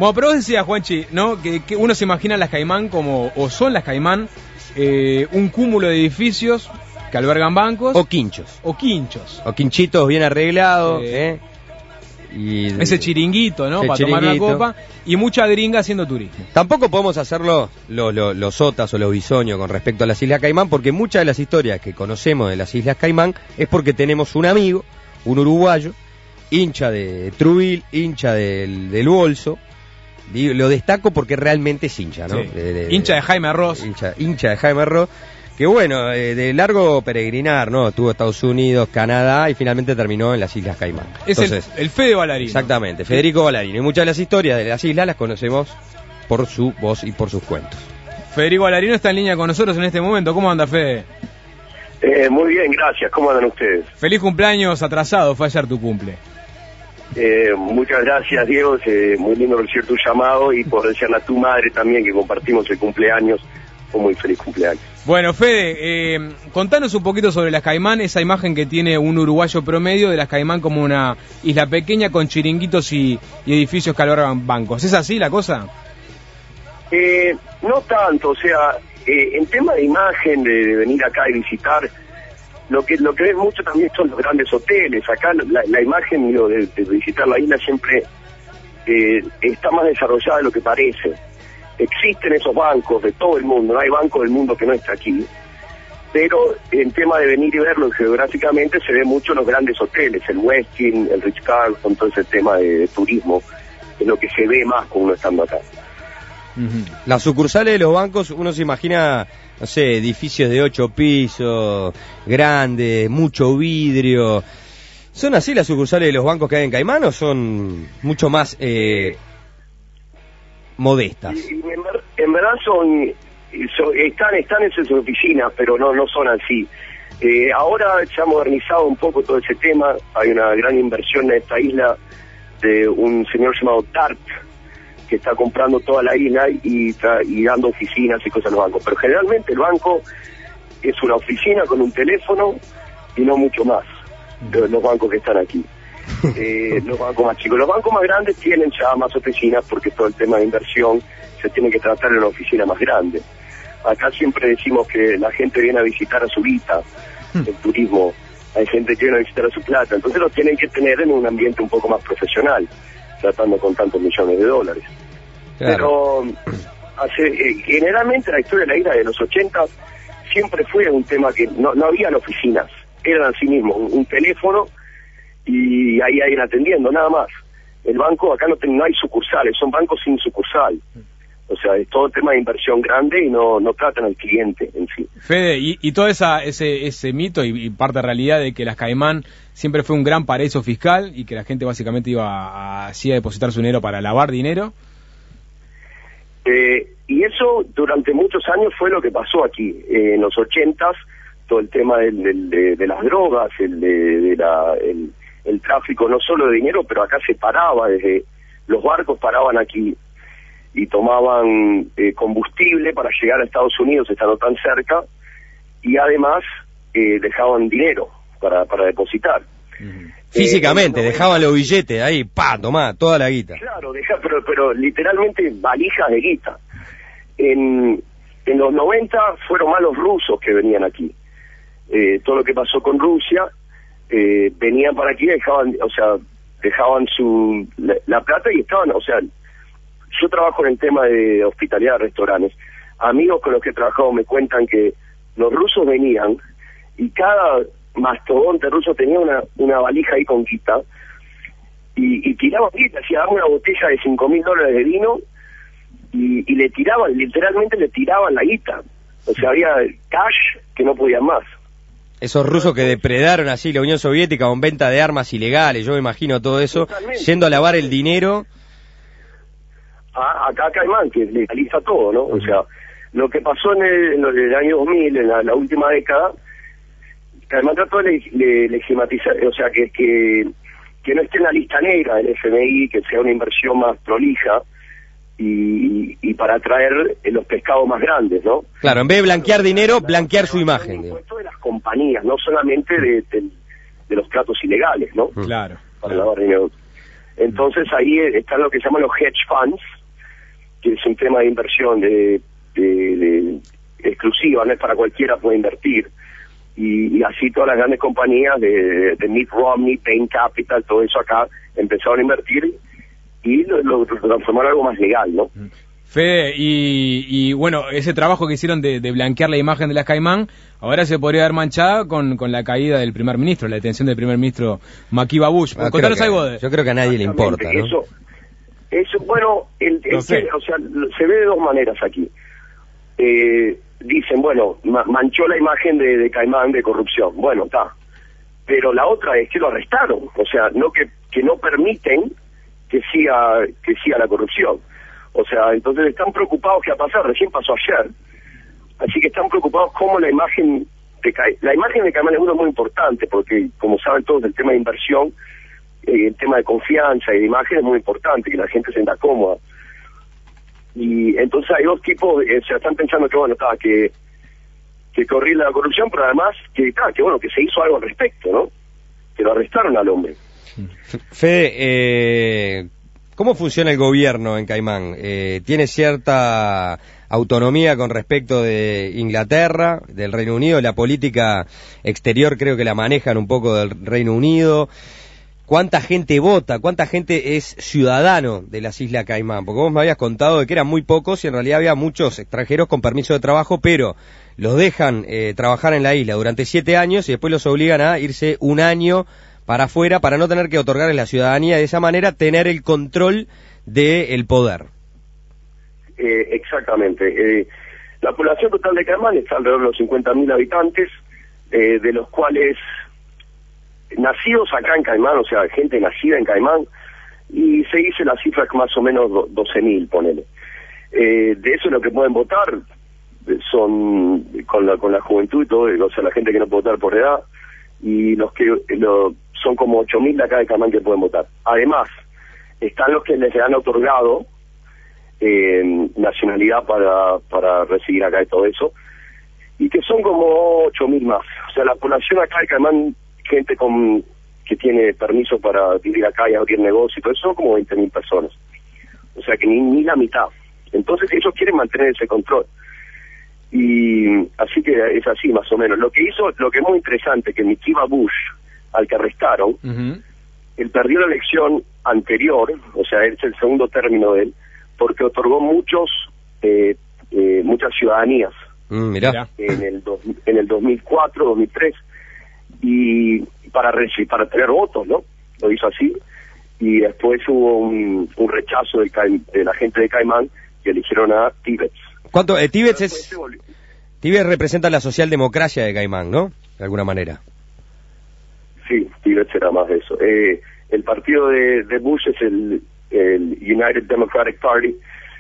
Bueno, pero vos decías, Juanchi, ¿no? Que uno se imagina las Caimán como, o son las Caimán, un cúmulo de edificios que albergan bancos. O quinchos. O quinchos. O quinchitos bien arreglados, Y ese chiringuito, ¿no? Para tomar una copa. Y mucha gringa haciendo turismo. Tampoco podemos hacerlo los sotas o los bisoños con respecto a las Islas Caimán, porque muchas de las historias que conocemos de las Islas Caimán es porque tenemos un amigo, un uruguayo, hincha de Trubil, hincha del Bolso. Lo destaco porque realmente es hincha, ¿no? Sí. Hincha de Jaime Ross. Hincha de Jaime Ross. Que bueno, de largo peregrinar, ¿no? Estuvo en Estados Unidos, Canadá y finalmente terminó en las Islas Caimán. Entonces, el Fede Ballarino. Exactamente, Federico Ballarino. Y muchas de las historias de las islas las conocemos por su voz y por sus cuentos. Federico Ballarino está en línea con nosotros en este momento. ¿Cómo anda, Fede? Muy bien, gracias. ¿Cómo andan ustedes? Feliz cumpleaños atrasado, fue ayer tu cumple. Muchas gracias, Diego. Muy lindo recibir tu llamado y por decirle a tu madre también que compartimos el cumpleaños. Un muy feliz cumpleaños. Bueno, Fede, contanos un poquito sobre las Caimán, esa imagen que tiene un uruguayo promedio de las Caimán como una isla pequeña con chiringuitos y edificios que albergan bancos. ¿Es así la cosa? No tanto, o sea, en tema de imagen, de venir acá y visitar, lo que ves mucho también son los grandes hoteles. Acá la imagen de visitar la isla siempre está más desarrollada de lo que parece. Existen esos bancos de todo el mundo, no hay banco del mundo que no esté aquí, pero en tema de venir y verlo geográficamente se ve mucho los grandes hoteles, el Westin, el Ritz-Carlton, todo ese tema de turismo, es lo que se ve más con uno estando acá. Las sucursales de los bancos, uno se imagina, no sé, edificios de 8 pisos, grandes, mucho vidrio. ¿Son así las sucursales de los bancos que hay en Caimán o son mucho más modestas? En verdad están en sus oficinas, pero no son así. Ahora se ha modernizado un poco todo ese tema. Hay una gran inversión en esta isla de un señor llamado Tart, que está comprando toda la isla y dando oficinas y cosas a los bancos. Pero generalmente el banco es una oficina con un teléfono y no mucho más, de los bancos que están aquí. Los bancos más chicos. Los bancos más grandes tienen ya más oficinas porque todo el tema de inversión se tiene que tratar en una oficina más grande. Acá siempre decimos que la gente viene a visitar a su guita, el turismo, hay gente que viene a visitar a su plata, entonces lo tienen que tener en un ambiente un poco más profesional, tratando con tantos millones de dólares. Claro. Pero generalmente la historia de la isla de los 80 siempre fue un tema que no habían oficinas, eran así mismo, un teléfono y ahí hay atendiendo, nada más. El banco acá no hay sucursales, son bancos sin sucursal. O sea, es todo tema de inversión grande y no tratan al cliente en sí. Fede, y todo ese mito y parte de realidad de que las Caimán siempre fue un gran paraíso fiscal y que la gente básicamente iba así a depositar su dinero para lavar dinero. Y eso durante muchos años fue lo que pasó aquí. En los 80s, todo el tema de las drogas, el tráfico no solo de dinero, pero acá se paraba, desde los barcos paraban aquí y tomaban combustible para llegar a Estados Unidos estando tan cerca, y además dejaban dinero para depositar. Físicamente, dejaban los billetes ahí, tomá, toda la guita. Claro, pero literalmente valijas de guita. En los 90 fueron más los rusos que venían aquí. Todo lo que pasó con Rusia, venían para aquí, dejaban la plata y estaban, o sea, yo trabajo en el tema de hospitalidad de restaurantes. Amigos con los que he trabajado me cuentan que los rusos venían y cada mastodonte ruso tenía una valija ahí con guita y tiraban guita, hacían una botella de $5,000 de vino y literalmente le tiraban la guita. O sea, había cash que no podían más. Esos rusos que depredaron así la Unión Soviética con venta de armas ilegales, yo me imagino todo eso, totalmente, yendo a lavar el dinero. Acá Caimán, que legaliza todo, ¿no? O sea, lo que pasó en el año 2000, en la última década, Caimán trató de legitimizar, o sea, que no esté en la lista negra del FMI, que sea una inversión más prolija y para atraer los pescados más grandes, ¿no? Claro, en vez de blanquear dinero, blanquear su imagen. El impuesto de las compañías, no solamente de los tratos ilegales, ¿no? Claro. Para lavar dinero. Entonces ahí están lo que se llaman los hedge funds, que es un tema de inversión de exclusiva, no es para cualquiera, puede invertir. Y así todas las grandes compañías de Mitt Romney, Bain Capital, todo eso acá, empezaron a invertir y lo transformaron en algo más legal, ¿no? Fede, y bueno, ese trabajo que hicieron de blanquear la imagen de las Caimán, ahora se podría haber manchado con la caída del primer ministro, la detención del primer ministro Makiba Bush. Contanos algo de... Yo creo que a nadie le importa, ¿no? Eso bueno, o sea, se ve de dos maneras aquí. Dicen, bueno, manchó la imagen de Caimán de corrupción. Bueno, está. Pero la otra es que lo arrestaron. O sea, no que no permiten que siga la corrupción. O sea, entonces están preocupados qué va a pasar. Recién pasó ayer. Así que están preocupados cómo la imagen de Caimán es uno muy importante, porque como saben todos, el tema de inversión, el tema de confianza y de imagen es muy importante, que la gente se sienta cómoda. Y entonces hay dos tipos, se están pensando que bueno, que corría la corrupción, pero además que bueno, que se hizo algo al respecto, ¿no? Que lo arrestaron al hombre. Fede, ¿cómo funciona el gobierno en Caimán? ¿Tiene cierta autonomía con respecto de Inglaterra, del Reino Unido? La política exterior creo que la manejan un poco del Reino Unido. ¿Cuánta gente vota? ¿Cuánta gente es ciudadano de las Islas Caimán? Porque vos me habías contado de que eran muy pocos y en realidad había muchos extranjeros con permiso de trabajo, pero los dejan trabajar en la isla durante 7 años y después los obligan a irse un año para afuera para no tener que otorgarles la ciudadanía, de esa manera tener el control del poder. Exactamente. La población total de Caimán está alrededor de los 50.000 habitantes, de los cuales nacidos acá en Caimán, o sea, gente nacida en Caimán, y se dice la cifra que más o menos 12.000, ponele. De eso lo que pueden votar son con la juventud y todo, o sea, la gente que no puede votar por edad, y los que son como 8.000 de acá de Caimán que pueden votar. Además, están los que les han otorgado nacionalidad para residir acá y todo eso, y que son como 8.000 más. O sea, la población acá de Caimán, gente que tiene permiso para vivir acá y abrir negocio y todo eso, son como 20.000 personas. O sea que ni la mitad. Entonces ellos quieren mantener ese control. Y así que es así más o menos. Lo que es muy interesante, que Makiba Bush, al que arrestaron, él perdió la elección anterior, o sea, es el segundo término de él, porque otorgó muchas ciudadanías. Mirá. En el 2004, 2003, y para tener votos, ¿no? Lo hizo así, y después hubo un rechazo de la gente de Caimán que eligieron a Tíbet. ¿Cuánto? Tíbet representa la socialdemocracia de Caimán, ¿no? De alguna manera. Sí, Tíbet será más de eso. El partido de Bush es el United Democratic Party,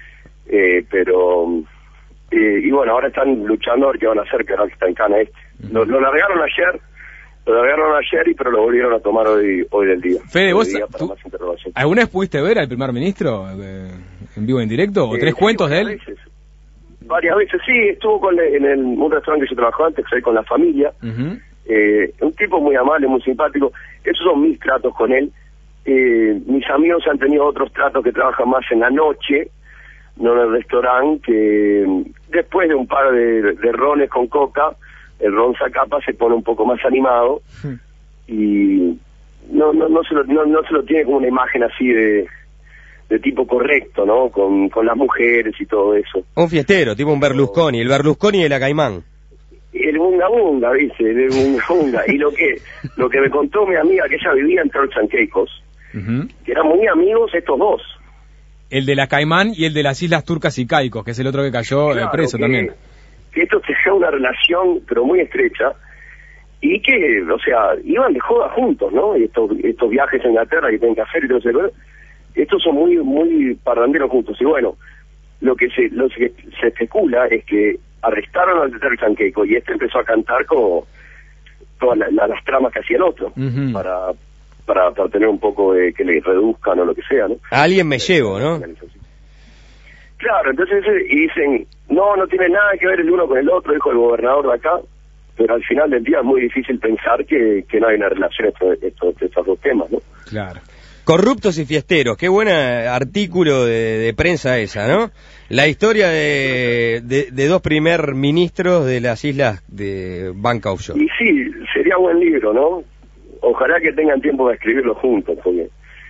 pero y bueno, ahora están luchando a ver qué van a hacer, que ahora que está en Cana este. Lo largaron ayer, pero lo volvieron a tomar hoy del día. Fede, ¿vos alguna vez pudiste ver al primer ministro en vivo, en directo? ¿O tres cuentos de él? Varias veces, sí. Estuvo en un restaurante que yo trabajaba antes, que con la familia. Un tipo muy amable, muy simpático. Esos son mis tratos con él. Mis amigos han tenido otros tratos que trabajan más en la noche, no en el restaurante, que después de un par de rones con coca, el ron Zacapa se pone un poco más animado y no se lo tiene como una imagen así de tipo correcto, ¿no? Con las mujeres y todo eso. Un fiestero, tipo un Berlusconi, el Berlusconi de la Caimán. El bunga, dice, el bunga. Y lo que me contó mi amiga, que ella vivía en Turks and Caicos, que eran muy amigos estos dos. El de la Caimán y el de las Islas Turcas y Caicos, que es el otro que cayó preso también. Que esto tenía una relación, pero muy estrecha, y que, o sea, iban de joda juntos, ¿no? Y estos viajes a Inglaterra que tienen que hacer y todo eso, estos son muy parranderos juntos. Y bueno, lo que se especula es que arrestaron al de Turks and Caicos y empezó a cantar como todas las tramas que hacía el otro, para tener un poco de que le reduzcan o lo que sea, ¿no? A alguien me llevo, ¿no? Claro, entonces dicen, no tiene nada que ver el uno con el otro, dijo el gobernador de acá, pero al final del día es muy difícil pensar que no hay una relación entre estos dos temas, ¿no? Claro. Corruptos y fiesteros, qué buen artículo de prensa esa, ¿no? La historia de dos primer ministros de las islas de banca offshore. Y sí, sería buen libro, ¿no? Ojalá que tengan tiempo de escribirlo juntos, porque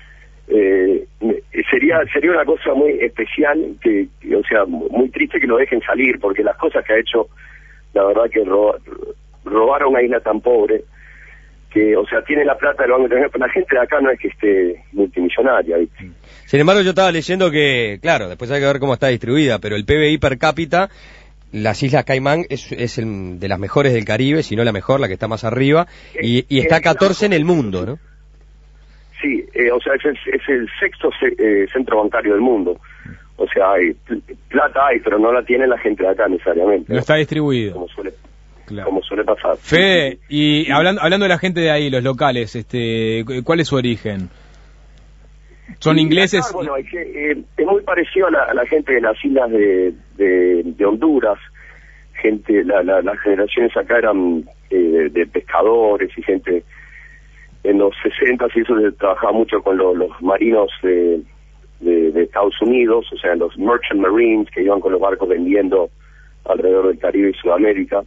sería una cosa muy especial, o sea, muy triste que lo dejen salir, porque las cosas que ha hecho, la verdad que robar a una isla tan pobre, que, o sea, tiene la plata del banco, pero la gente de acá no es que esté multimillonaria, ¿viste? Sin embargo, yo estaba leyendo que, claro, después hay que ver cómo está distribuida, pero el PBI per cápita, las Islas Caimán es de las mejores del Caribe, si no la mejor, la que está más arriba, y está 14 en el mundo, ¿no? Sí, o sea, es el sexto centro bancario del mundo. O sea, plata hay, pero no la tiene la gente de acá necesariamente. No está distribuido. Como suele pasar. Fede, y hablando de la gente de ahí, los locales, ¿cuál es su origen? ¿Son ingleses? Acá, bueno, es muy parecido a la gente de las islas de Honduras. Las generaciones acá eran de pescadores y gente. En los 60 y eso se trabajaba mucho con los marinos de Estados Unidos, o sea, los merchant marines que iban con los barcos vendiendo alrededor del Caribe y Sudamérica.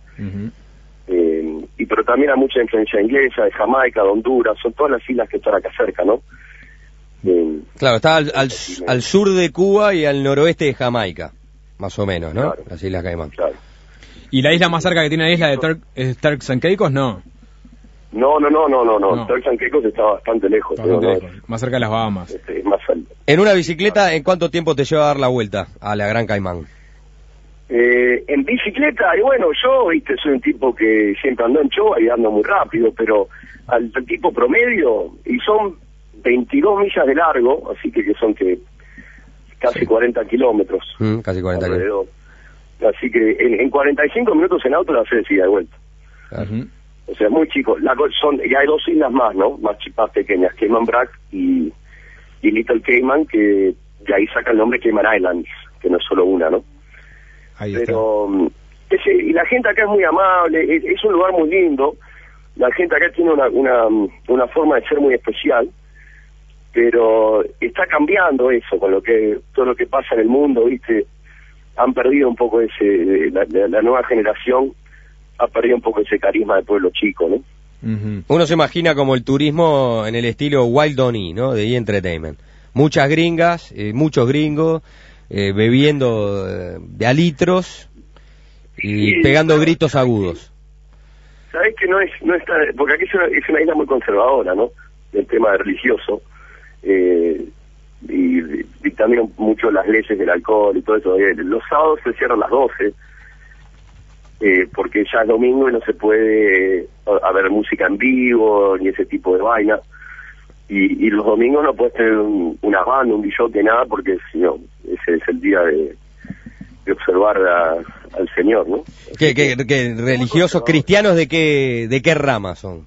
Pero también hay mucha influencia inglesa, de Jamaica, de Honduras, son todas las islas que están acá cerca, ¿no? Claro, está al sur de Cuba y al noroeste de Jamaica, más o menos, ¿no? Claro, las Islas Caimán. Claro. ¿Y la isla más cerca que tiene la isla de Turks and Caicos, no? No. Turks and Caicos está bastante lejos. Más cerca de las Bahamas. Es más alto. En una bicicleta, ¿en cuánto tiempo te lleva a dar la vuelta a la Gran Caimán? En bicicleta, y bueno, yo, soy un tipo que siempre ando en choa y ando muy rápido, pero al tipo promedio, y son 22 millas de largo, así que son casi 40 kilómetros. Casi 40 kilómetros. Así que en 45 minutos en auto la haces ida de vuelta. Claro. O sea, muy chico. Y hay dos islas más, ¿no? Más pequeñas, Cayman Brac y Little Cayman, que de ahí saca el nombre Cayman Islands, que no es solo una, ¿no? Ahí pero y la gente acá es muy amable, es un lugar muy lindo. La gente acá tiene una forma de ser muy especial, pero está cambiando eso con todo lo que pasa en el mundo, ¿viste? Han perdido un poco la nueva generación ha perdido un poco ese carisma del pueblo chico, ¿no? Uno se imagina como el turismo en el estilo Wild On E, ¿no? De E! Entertainment. Muchas gringas, muchos gringos, bebiendo de a litros y pegando gritos agudos. Sabés que no está, porque aquí es una isla muy conservadora, ¿no? El tema religioso, y dictaminan mucho las leyes del alcohol y todo eso. Los sábados se cierran a las 12, porque ya es domingo y no se puede haber música en vivo ni ese tipo de vaina. Y los domingos no puedes tener una banda, un DJ, nada, porque si no, ese es el día de observar al Señor, ¿no? ¿Qué religiosos cristianos de qué rama son?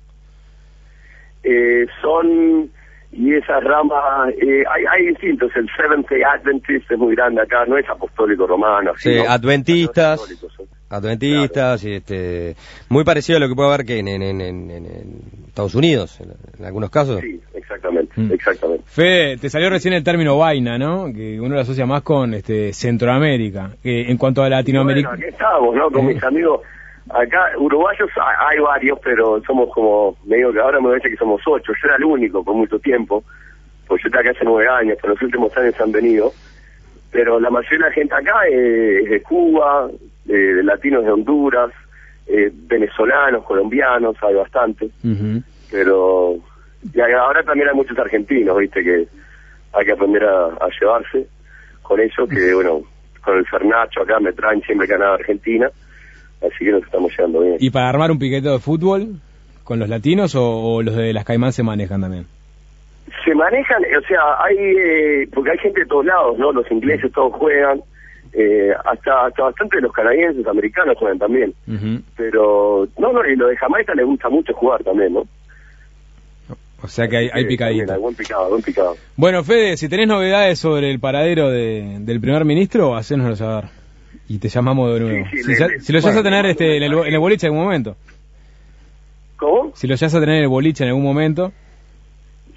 Y esas ramas, hay distintos. El Seventh Day Adventist es muy grande acá, no es apostólico romano. Sí, ¿no? Adventistas, claro. Y muy parecido a lo que puede haber que en Estados Unidos, en algunos casos. Sí, exactamente. Fede, te salió recién el término vaina, ¿no? Que uno lo asocia más con Centroamérica. En cuanto a Latinoamérica... Bueno, aquí estamos, ¿no? Con mis amigos. Acá, uruguayos hay varios, pero somos como, medio que ahora me parece que somos 8. Yo era el único por mucho tiempo, pues yo estoy acá hace 9 años, pero los últimos años han venido. Pero la mayoría de la gente acá es de Cuba, de latinos de Honduras, venezolanos, colombianos, hay bastante. Pero y ahora también hay muchos argentinos, viste, que hay que aprender a llevarse con ellos, que bueno, con el Fernacho acá me traen siempre que han a Argentina. Así que nos estamos llevando bien. ¿Y para armar un piqueteo de fútbol con los latinos o los de las Caimán se manejan también? Se manejan, o sea, porque hay gente de todos lados, ¿no? Los ingleses todos juegan, hasta bastante de los canadienses, americanos juegan también. Pero, y lo de Jamaica les gusta mucho jugar también, ¿no? O sea que hay picadito. Buen picado. Bueno, Fede, si tenés novedades sobre el paradero del primer ministro, hacénoslo saber. Y te llamamos de nuevo. Si lo llegas a tener en el boliche en algún momento. ¿Cómo? Si lo llegas a tener en el boliche en algún momento.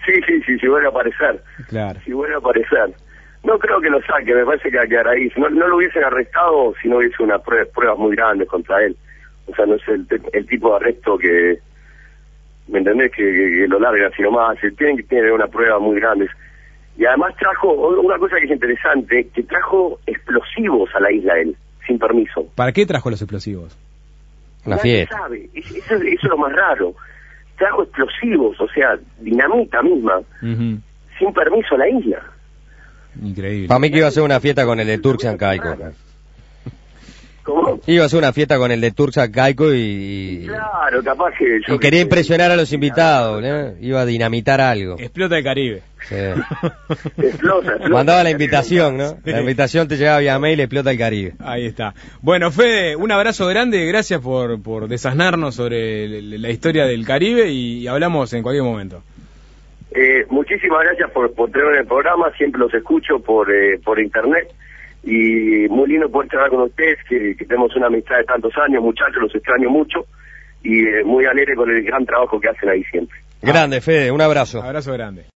Sí, vuelve a aparecer. Claro. Si vuelve a aparecer. No creo que lo saque, me parece que va a quedar ahí. Si no lo hubiesen arrestado si no hubiese una pruebas muy grandes contra él. O sea, no es el tipo de arresto que, ¿me entendés? Que lo larga así nomás. Tienen que tener una prueba muy grande. Y además trajo, una cosa que es interesante, que trajo explosivos a la isla él, sin permiso. ¿Para qué trajo los explosivos? Una Nadie fiesta. sabe, eso es lo más raro. Trajo explosivos, o sea, dinamita misma, sin permiso a la isla. Increíble. Para mí que iba a ser una fiesta con el de Turksan Caico. ¿Cómo? Iba a ser una fiesta con el de Turksan Caico y Claro, capaz que... y quería impresionar a los invitados, ¿no? Iba a dinamitar algo. Explota el Caribe. Sí. Explota. Mandaba la invitación, ¿no? Sí. La invitación te llegaba vía mail, explota el Caribe. Ahí está. Bueno, Fede, un abrazo grande, gracias por desasnarnos sobre la historia del Caribe y hablamos en cualquier momento. Muchísimas gracias por tenerme en el programa, siempre los escucho por internet y muy lindo poder charlar con ustedes, que tenemos una amistad de tantos años, muchachos, los extraño mucho y muy alegre con el gran trabajo que hacen ahí siempre. Grande, Fede, un abrazo. Abrazo grande.